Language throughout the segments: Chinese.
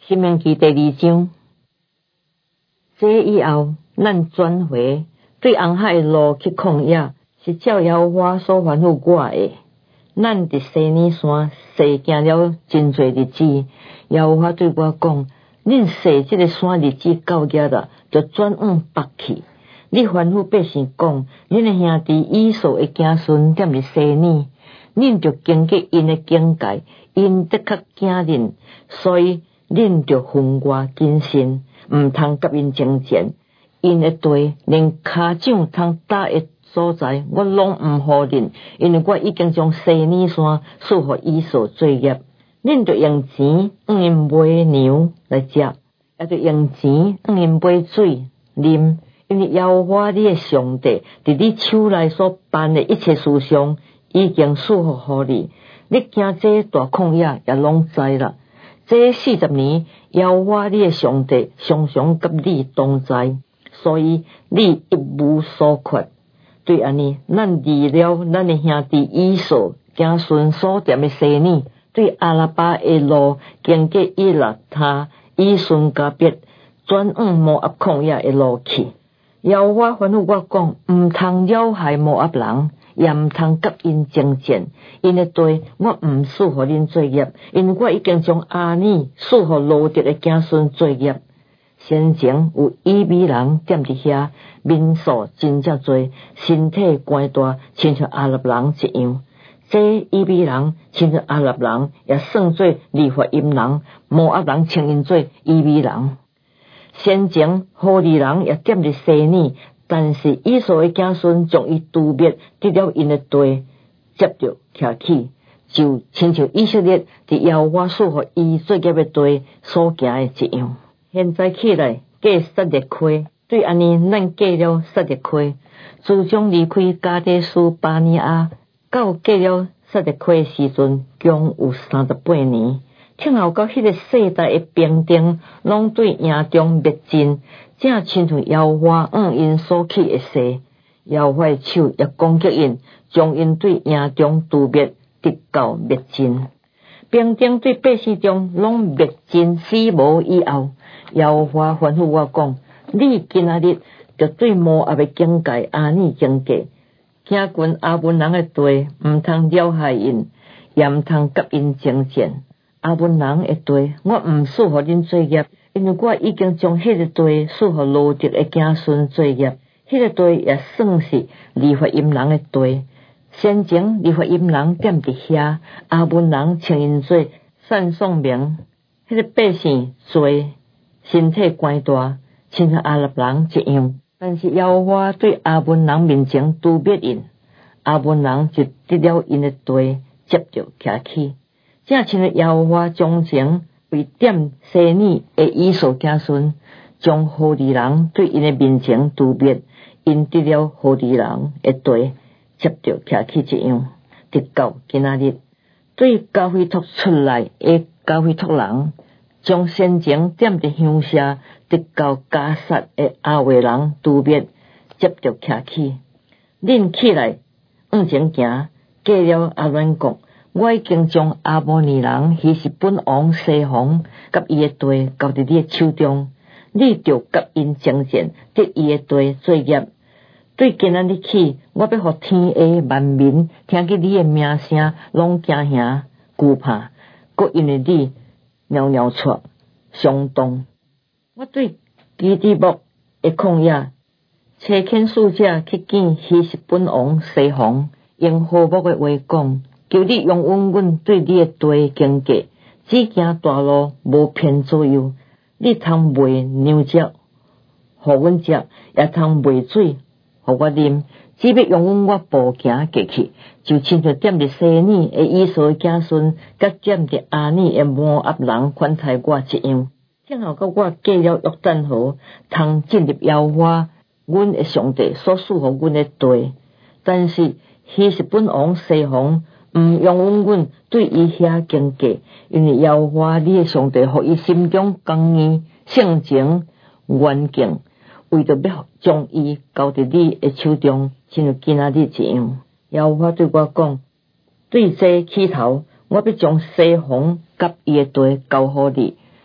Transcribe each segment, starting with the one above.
申命记第2章，这以后，咱转回对红海的路去旷野，是照耶和华所吩咐我的。咱伫西尼山踅行了真侪日子，耶和华对我讲：恁踅这个山日子到遐了，就转往北去。你吩咐百姓讲：恁的兄弟以扫的子孙踮伫西尼，恁就经过因的境界，因的确惊恁，所以恁就分外谨慎，毋通甲因争战。因的地连骹掌通踏的所在，我拢毋互恁，因为我已经将西尼山赐予以扫做业。恁着用钱因买牛来食，也着用钱因买水啉，因为耶和华你的上帝伫你手内所办的一切事上，已经赐予互你。你行这大旷野也拢知啦。这40年，耶和华你的上帝常常甲你同在，所以你一无所缺。对安尼，咱离了咱的兄弟以扫子孙所踮的西尼，对阿拉巴的路，经过以勒他、以顺加别，转往摩押旷野的路去。耶和华吩咐我讲：毋通扰害摩押人，也毋通甲因争战。因的地我毋赐予恁做业，因为我已经将阿尼赐予罗得的子孙做业。先前有以米人踮伫遐，民数真正多，身体宽大，亲像阿拉伯人一样。这以米人亲像阿拉伯人，也算做利法因人，摩押人称因做以米人。先前何利人也踮伫西尼，但是以扫的子孙将伊诛灭，得了因的地，接着徛起，就亲像以色列伫耶和华赐予伊做业的地所行的一样。现在起来过撒勒溪，对安尼，咱过了撒勒溪，自从离开加德斯巴尼亚，到过了撒勒溪的时阵，共有38年。听候到迄个世代的兵丁，拢对营中灭尽，正亲像耶和华因所起的誓。耶和华的手也攻击因，将因对营中诛灭，直到灭尽。兵丁对百姓中拢灭尽死无以后，耶和华吩咐我讲：你今仔日就对摩押的境界阿尼经过，行近阿文人的地，毋通扰害因，也毋通甲因争战。阿文人的地，我毋赐予恁做业，因为我已经将迄个地赐予罗得的子孙做业。迄个地也算是利法因人的地。先前利法因人踮伫遐，阿文人称因做散送名。迄个百姓多，身体宽大，亲像阿拉伯人一样。但是耶和华对阿文人面前诛灭因，阿文人就得了因的地，接着徛起。正亲像耶和华从前为踮西尼的以扫子孙，将何利人对因的面前诛灭，因得了何利人的地，接着徛起一样。直到今仔日，对加菲托出来的加菲托人，将先前踮伫乡舍直到加萨的阿维人诛灭，接着徛起。恁起来往前行，过了阿乱国，我已经将阿摩尼人希实本王西宏甲伊的地交伫你的手中，你就甲因争战，得伊的地做业。对今仔日起，我要互天下万民听见你的名声，拢惊吓惧怕，搁因为你蹑蹑蹙相当。我对基底木的旷野，差遣使者去见希实本王西宏，用和睦的话讲，求你用阮对你的地经过，只行大路，无偏左右。你通卖牛只，互阮食，也通卖水，互我啉。只要用我步行过去，就亲像踮伫西尼的以扫子孙，甲踮伫阿尼的摩押人款待我一样。听候到我过了约旦河，通进入耶和华阮的上帝所赐予阮的地。但是希实本王西宏毋用阮对伊遐经过，因为耶和华你的上帝互伊心中刚硬性情顽强，为着要将伊交伫你的手中，亲像今仔日一样。耶和华对我讲：对这起头，我要将西宏甲伊的地交互你，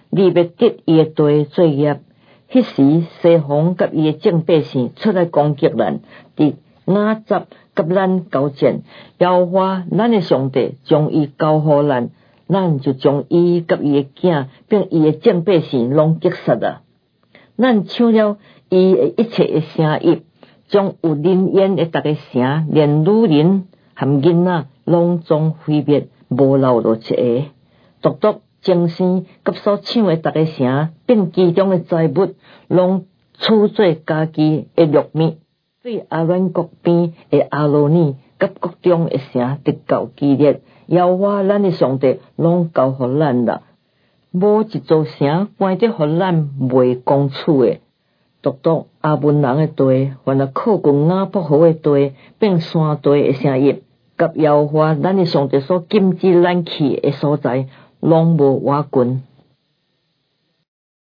你要得伊诶地作业。迄时西方甲伊诶正百姓出来攻击咱，伫雅杂甲咱交战，耶和华咱诶上帝将伊交互咱，咱就将伊甲伊诶囝并伊诶正百姓拢击杀了。咱抢了伊诶一切诶城邑，将有人烟诶逐个城，连女人含囡仔拢总毁灭，无留落一个。独独精神甲所抢诶逐个城，并其中诶财物，拢储做家己诶禄物。对阿兰国边诶阿罗尼甲国中诶城直到基列，耶和华咱诶上帝拢交互咱啦。无一座城关得互咱袂攻取诶，独独阿文人诶地，原来靠近雅伯河诶地，并山地诶城邑，甲耶和华咱诶上帝所禁止咱去诶所在，拢无瓦近。